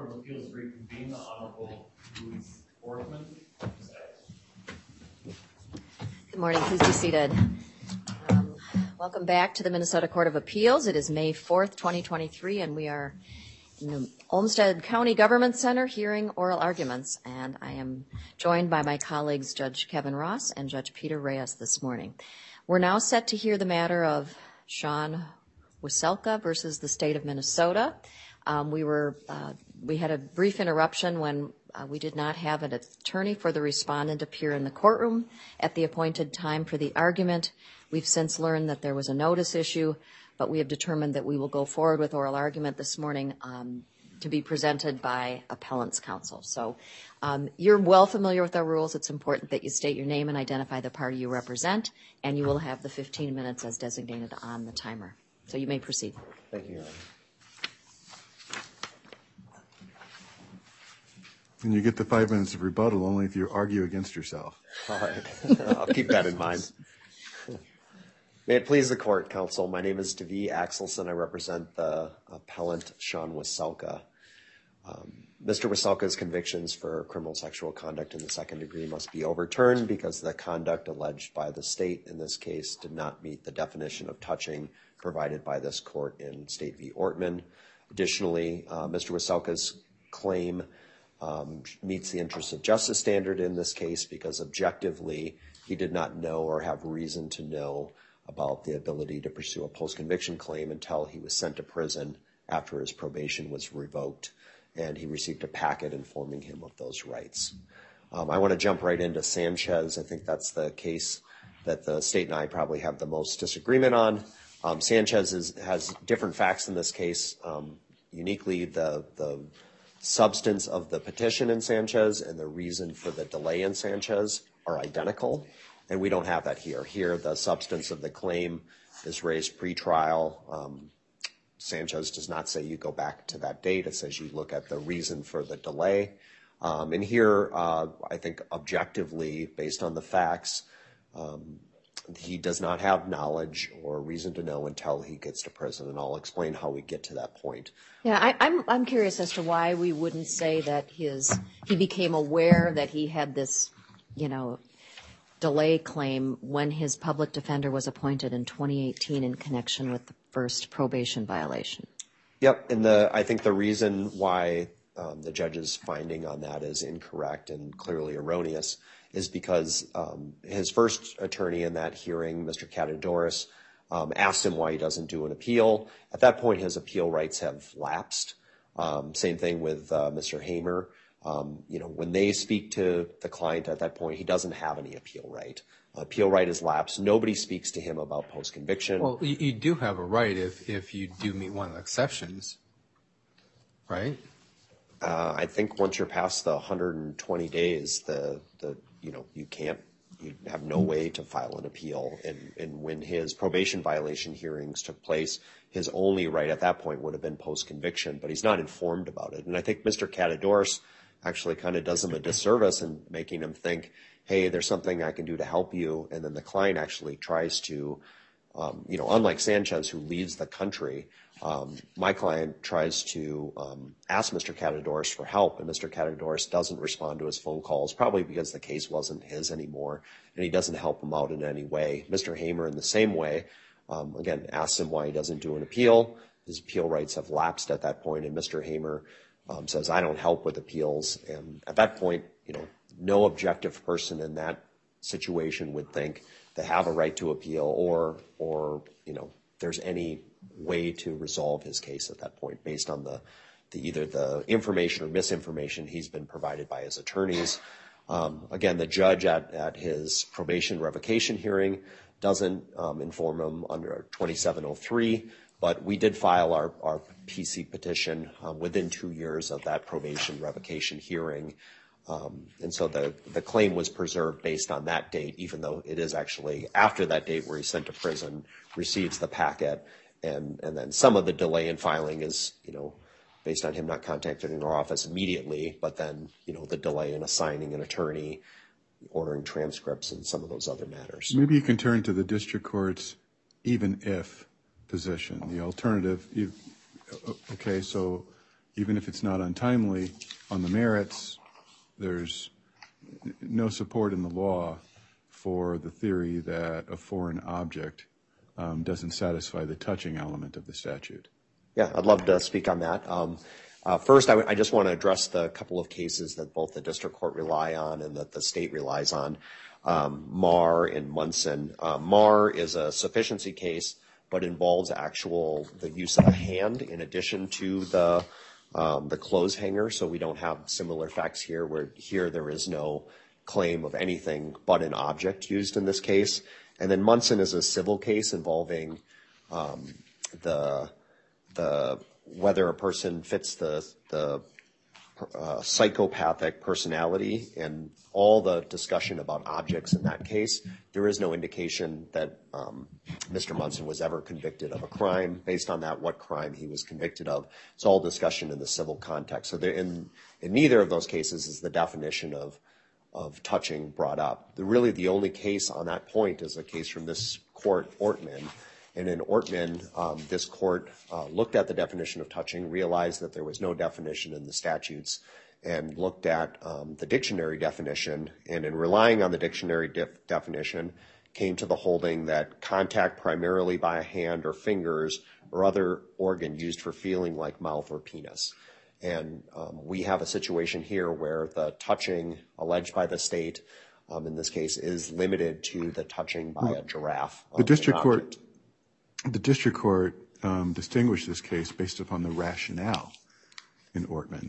Court of Appeals reconvene. The Honorable Louise Ortman. Good morning. Please be seated. Welcome back to the Minnesota Court of Appeals. It is May 4th, 2023, and we are in the Olmsted County Government Center hearing oral arguments. And I am joined by my colleagues, Judge Kevin Ross and Judge Peter Reyes this morning. We're now set to hear the matter of Sean Weselka versus the state of Minnesota. We had a brief interruption when we did not have an attorney for the respondent appear in the courtroom at the appointed time for the argument. We've since learned that there was a notice issue, but we have determined that we will go forward with oral argument this morning to be presented by appellant's counsel. So you're well familiar with our rules. It's important that you state your name and identify the party you represent, and you will have the 15 minutes as designated on the timer. So you may proceed. Thank you, Your Honor. And you get the 5 minutes of rebuttal only if you argue against yourself. All right. I'll keep that in mind. May it please the court, counsel. My name is Devi Axelson. I represent the appellant Sean Weselka. Mr. Weselka's convictions for criminal sexual conduct in the second degree must be overturned because the conduct alleged by the state in this case did not meet the definition of touching provided by this court in State v. Ortman. Additionally, Mr. Weselka's claim meets the interest of justice standard in this case because objectively he did not know or have reason to know about the ability to pursue a post-conviction claim until he was sent to prison after his probation was revoked and he received a packet informing him of those rights. I want to jump right into Sanchez. I think that's the case that the state and I probably have the most disagreement on. Sanchez has different facts in this case. Uniquely, the substance of the petition in Sanchez and the reason for the delay in Sanchez are identical, and we don't have that here. Here, the substance of the claim is raised pre-trial. Sanchez does not say you go back to that date. It says you look at the reason for the delay. And here, I think objectively, based on the facts, he does not have knowledge or reason to know until he gets to prison, and I'll explain how we get to that point. Yeah, I'm curious as to why we wouldn't say that he became aware that he had this, delay claim when his public defender was appointed in 2018 in connection with the first probation violation. Yep, and I think the reason why the judge's finding on that is incorrect and clearly erroneous is because his first attorney in that hearing, Mr. Katadoris, asked him why he doesn't do an appeal. At that point, his appeal rights have lapsed. Same thing with Mr. Hamer. When they speak to the client at that point, he doesn't have any appeal right. Appeal right is lapsed. Nobody speaks to him about post-conviction. Well, you do have a right if you do meet one of the exceptions, right? I think once you're past the 120 days, you have no way to file an appeal. And when his probation violation hearings took place, his only right at that point would have been post-conviction, but he's not informed about it. And I think Mr. Katadoris actually kind of does him a disservice in making him think, hey, there's something I can do to help you. And then the client actually tries to, unlike Sanchez, who leaves the country, my client tries to ask Mr. Katadoris for help, and Mr. Katadoris doesn't respond to his phone calls, probably because the case wasn't his anymore, and he doesn't help him out in any way. Mr. Hamer, in the same way, again, asks him why he doesn't do an appeal. His appeal rights have lapsed at that point, and Mr. Hamer says, I don't help with appeals. And at that point, no objective person in that situation would think they have a right to appeal or there's any way to resolve his case at that point based on either the information or misinformation he's been provided by his attorneys. Again, the judge at his probation revocation hearing doesn't inform him under 2703, but we did file our PC petition within 2 years of that probation revocation hearing. And so the claim was preserved based on that date, even though it is actually after that date where he's sent to prison, receives the packet, and then some of the delay in filing is, based on him not contacting our office immediately, but then, the delay in assigning an attorney, ordering transcripts, and some of those other matters. Maybe you can turn to the district court's even if position, the alternative. Okay, so even if it's not untimely, on the merits, there's no support in the law for the theory that a foreign object doesn't satisfy the touching element of the statute. Yeah, I'd love to speak on that. First, I just want to address the couple of cases that both the district court rely on and that the state relies on, Marr and Munson. Marr is a sufficiency case, but involves the use of a hand in addition to the clothes hanger, so we don't have similar facts here, where here there is no claim of anything but an object used in this case. And then Munson is a civil case involving whether a person fits the psychopathic personality, and all the discussion about objects in that case, there is no indication that Mr. Munson was ever convicted of a crime. Based on that, what crime he was convicted of. It's all discussion in the civil context. So in neither of those cases is the definition of touching brought up. Really the only case on that point is a case from this court, Ortman. And in Ortman, this court looked at the definition of touching, realized that there was no definition in the statutes, and looked at the dictionary definition, and in relying on the dictionary definition, came to the holding that contact primarily by a hand or fingers or other organ used for feeling like mouth or penis. And we have a situation here where the touching alleged by the state, in this case, is limited to the touching by a giraffe. The district court distinguished this case based upon the rationale in Ortman.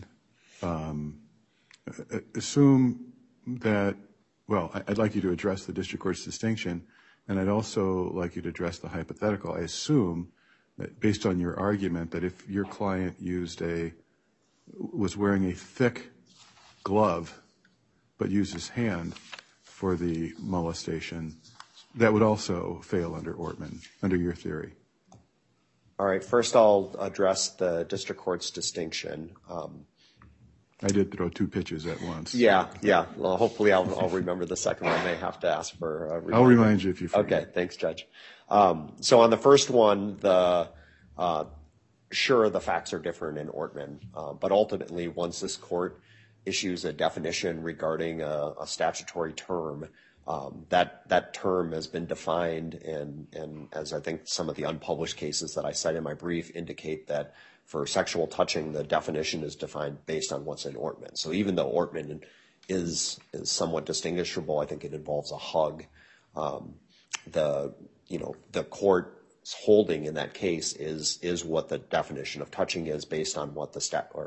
Assume that, well, I'd like you to address the district court's distinction, and I'd also like you to address the hypothetical. I assume that based on your argument that if your client was wearing a thick glove but used his hand for the molestation, that would also fail under Ortman, under your theory. All right, first I'll address the district court's distinction. I did throw two pitches at once. Yeah. Well, hopefully I'll remember the second one. I may have to ask for a reminder. I'll remind you if you forget. Okay, thanks, Judge. So on the first one, sure, the facts are different in Ortman, but ultimately, once this court issues a definition regarding a statutory term, that term has been defined, and as I think some of the unpublished cases that I cite in my brief indicate that for sexual touching, the definition is defined based on what's in Ortman. So even though Ortman is somewhat distinguishable, I think it involves a hug. The court's holding in that case is what the definition of touching is based on what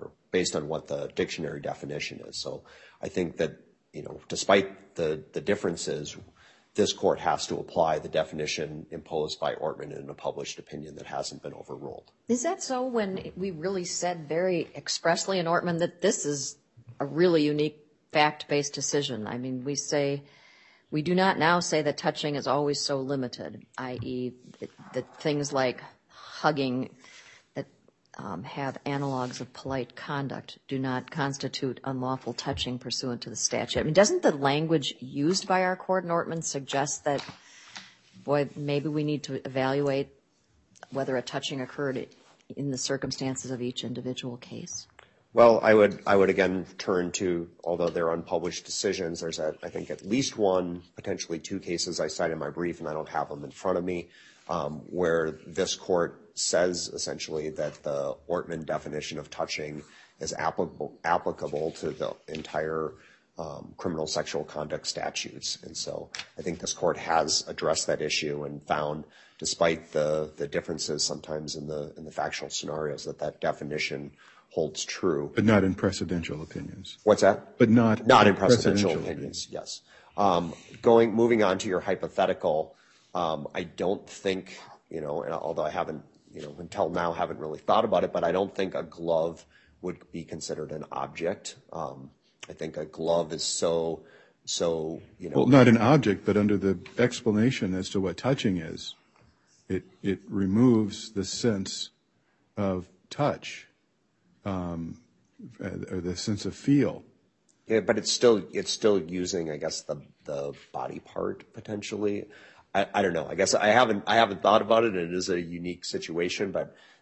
the dictionary definition is. So I think that, despite the differences, this court has to apply the definition imposed by Ortman in a published opinion that hasn't been overruled. Is that so when we really said very expressly in Ortman that this is a really unique fact-based decision? I mean, we do not now say that touching is always so limited, i.e. that things like hugging that have analogs of polite conduct do not constitute unlawful touching pursuant to the statute. I mean, doesn't the language used by our court in Ortman suggest that, maybe we need to evaluate whether a touching occurred in the circumstances of each individual case? Well, I would again turn to, although they're unpublished decisions, there's I think at least one, potentially two cases I cite in my brief, and I don't have them in front of me, where this court says essentially that the Ortman definition of touching is applicable to the entire criminal sexual conduct statutes. And so I think this court has addressed that issue and found, despite the differences sometimes in the factual scenarios, that definition holds true. But not in precedential opinions. What's that? But not in precedential opinions, yes. Moving on to your hypothetical, I don't think, and although I haven't, until now haven't really thought about it, but I don't think a glove would be considered an object. I think a glove is so. Well, not an object, but under the explanation as to what touching is, it removes the sense of touch, or the sense of feel. Yeah, but it's still using, I guess, the body part potentially. I don't know. I guess I haven't thought about it, and it is a unique situation, but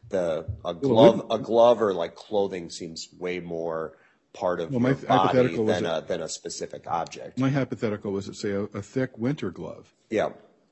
a glove or like clothing seems way more part of your body than a specific object. My hypothetical was, say, a thick winter glove. Yeah.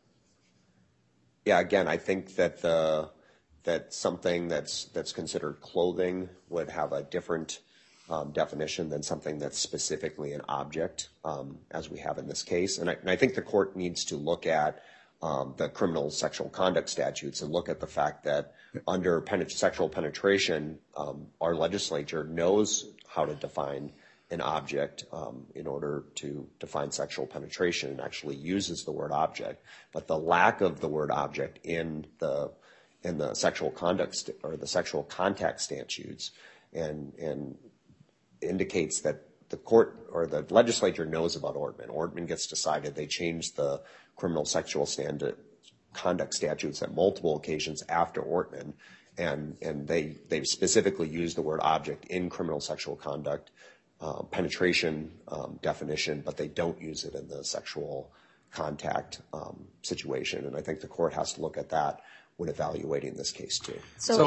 Yeah. Again, I think that that something that's considered clothing would have a different definition than something that's specifically an object, as we have in this case. And I think the court needs to look at the criminal sexual conduct statutes and look at the fact that under sexual penetration, our legislature knows how to define an object in order to define sexual penetration, and actually uses the word object. But the lack of the word object in the sexual conduct or the sexual contact statutes and indicates that the court or the legislature knows about Ortman. Ortman gets decided. They changed the criminal sexual conduct statutes at multiple occasions after Ortman, and they specifically use the word object in criminal sexual conduct penetration definition, but they don't use it in the sexual contact situation. And I think the court has to look at that when evaluating this case too.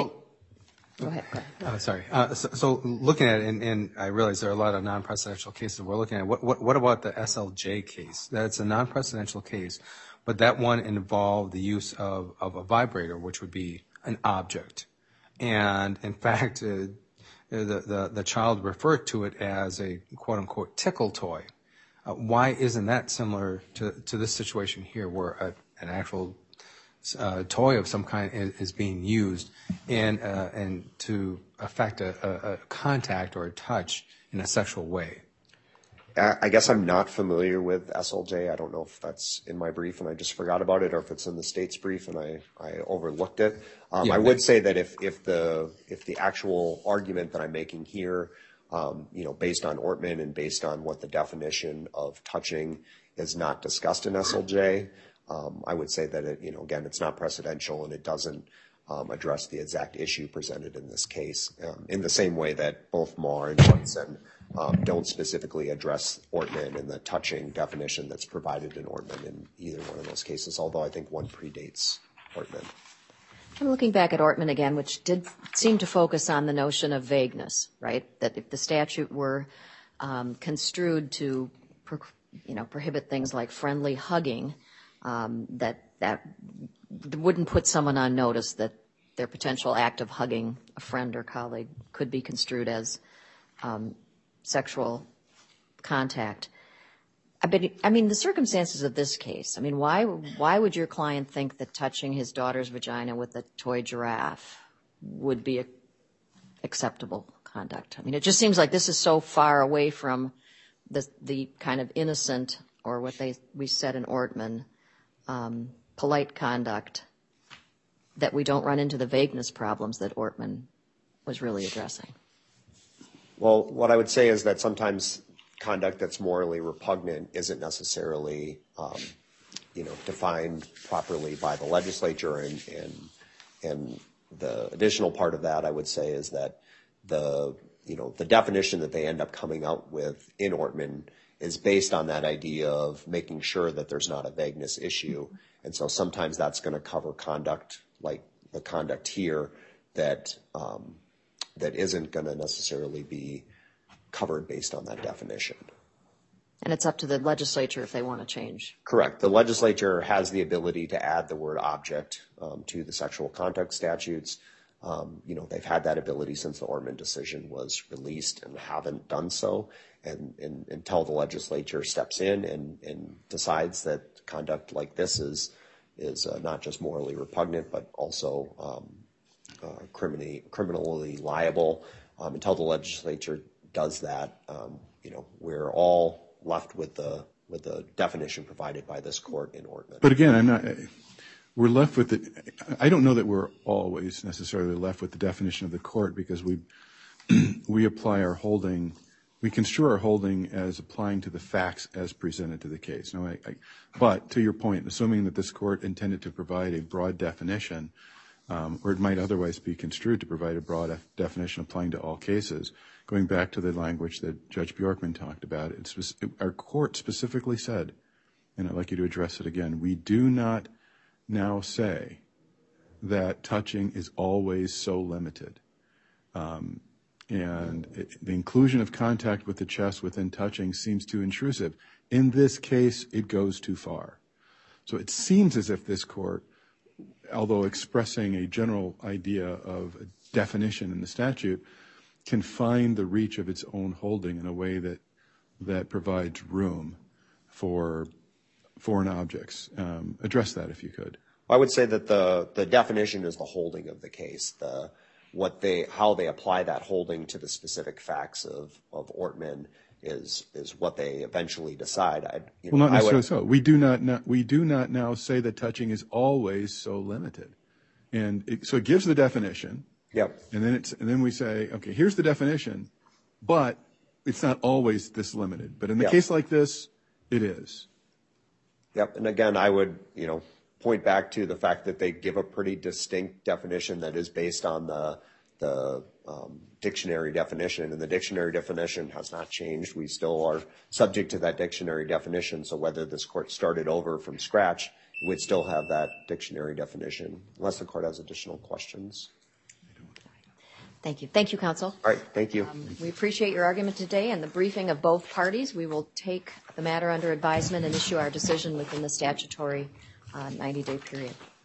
Go ahead. Sorry. So looking at it, and I realize there are a lot of non-presidential cases we're looking at. What about the SLJ case? That's a non-presidential case, but that one involved the use of a vibrator, which would be an object. And in fact, the child referred to it as a quote-unquote tickle toy. Why isn't that similar to this situation here, where an actual toy of some kind is being used and to affect a contact or a touch in a sexual way? I guess I'm not familiar with SLJ. I don't know if that's in my brief and I just forgot about it, or if it's in the state's brief and I overlooked it. I would say that if the actual argument that I'm making here, based on Ortman and based on what the definition of touching is not discussed in SLJ, I would say that again, it's not precedential and it doesn't address the exact issue presented in this case. In the same way that both Marr and Johnson don't specifically address Ortman and the touching definition that's provided in Ortman in either one of those cases, although I think one predates Ortman. I'm looking back at Ortman again, which did seem to focus on the notion of vagueness, right? That if the statute were construed to prohibit things like friendly hugging, that wouldn't put someone on notice that their potential act of hugging a friend or colleague could be construed as sexual contact. I mean, the circumstances of this case, I mean, why would your client think that touching his daughter's vagina with a toy giraffe would be acceptable conduct? I mean, it just seems like this is so far away from the kind of innocent, or what we said in Ortman, polite conduct, that we don't run into the vagueness problems that Ortman was really addressing. Well, what I would say is that sometimes conduct that's morally repugnant isn't necessarily, defined properly by the legislature, and the additional part of that I would say is that the definition that they end up coming out with in Ortman is based on that idea of making sure that there's not a vagueness issue, and so sometimes that's going to cover conduct like the conduct here that isn't going to necessarily be covered based on that definition. And it's up to the legislature if they want to change. Correct. The legislature has the ability to add the word object to the sexual conduct statutes. They've had that ability since the Ortman decision was released and haven't done so. And until the legislature steps in and decides that conduct like this is not just morally repugnant, but also criminally liable, until the legislature does that, we're all left with the definition provided by this court in Ortman. But again, we're left with it. I don't know that we're always necessarily left with the definition of the court, because we apply our holding, we construe our holding as applying to the facts as presented to the case. Now, but to your point, assuming that this court intended to provide a broad definition, or it might otherwise be construed to provide a broad definition applying to all cases, going back to the language that Judge Bjorkman talked about, our court specifically said, and I'd like you to address it again, we do not now say that touching is always so limited. The inclusion of contact with the chest within touching seems too intrusive. In this case, it goes too far. So it seems as if this court, although expressing a general idea of a definition in the statute, can find the reach of its own holding in a way that provides room for foreign objects. Address that if you could. I would say that the definition is the holding of the case. How they apply that holding to the specific facts of Ortman is what they eventually decide. Not necessarily so. We do not now say that touching is always so limited, so it gives the definition. Yep. And then we say, okay, here's the definition, but it's not always this limited. But in the case like this, it is. Yep. And again, I would point back to the fact that they give a pretty distinct definition that is based on the dictionary definition, and the dictionary definition has not changed. We still are subject to that dictionary definition, so whether this court started over from scratch, it would still have that dictionary definition, unless the court has additional questions. Thank you. Thank you, counsel. All right. Thank you. We appreciate your argument today and the briefing of both parties. We will take the matter under advisement and issue our decision within the statutory 90-day period.